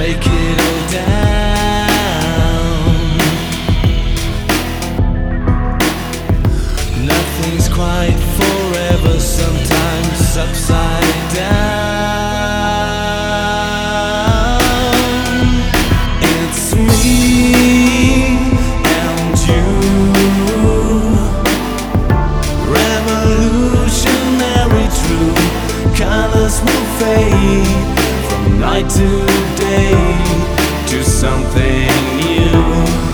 break it all down. Nothing's quite forever, sometimes upside down. It's me and you, revolutionary true. Colors will fade from night to day to something new.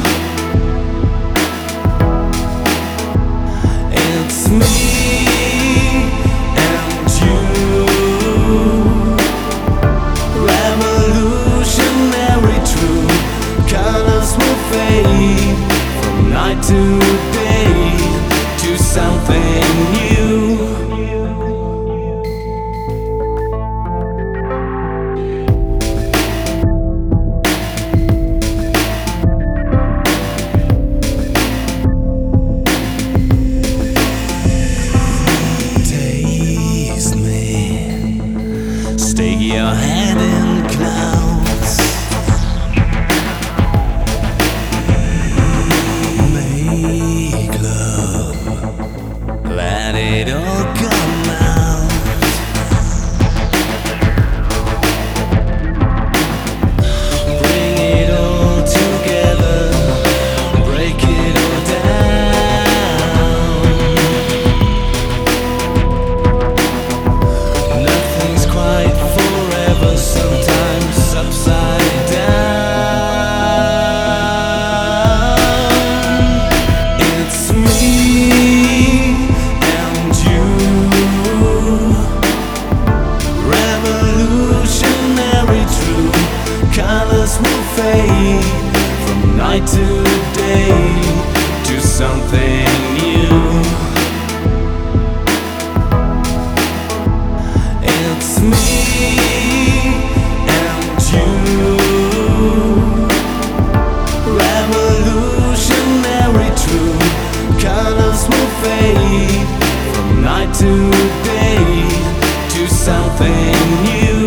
It's me and you, revolutionary true. Colors will fade from night to day to something new. Stick your head in clouds, make love, let it all come out. Bring it all together, break it all down. Nothing's quite forever, sometimes upside down. It's me and you, revolutionary true. Colors will fade from night to day to something new. It's me and you, revolutionary true. Colors will fade from night to day to something new.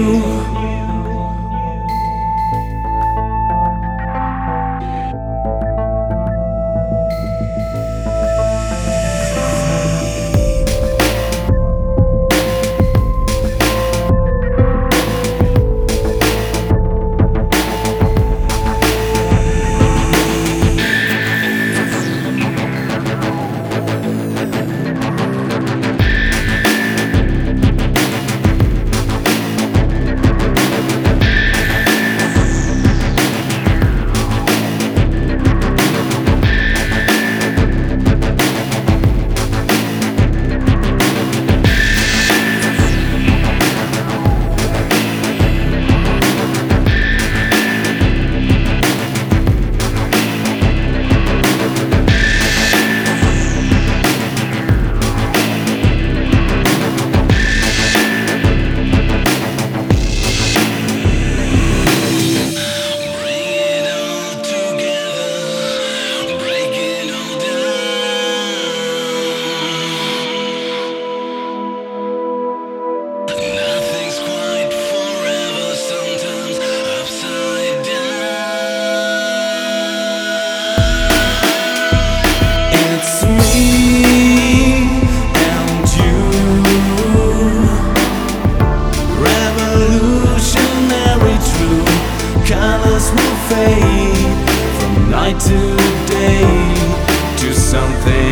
Colors will fade from night to day to something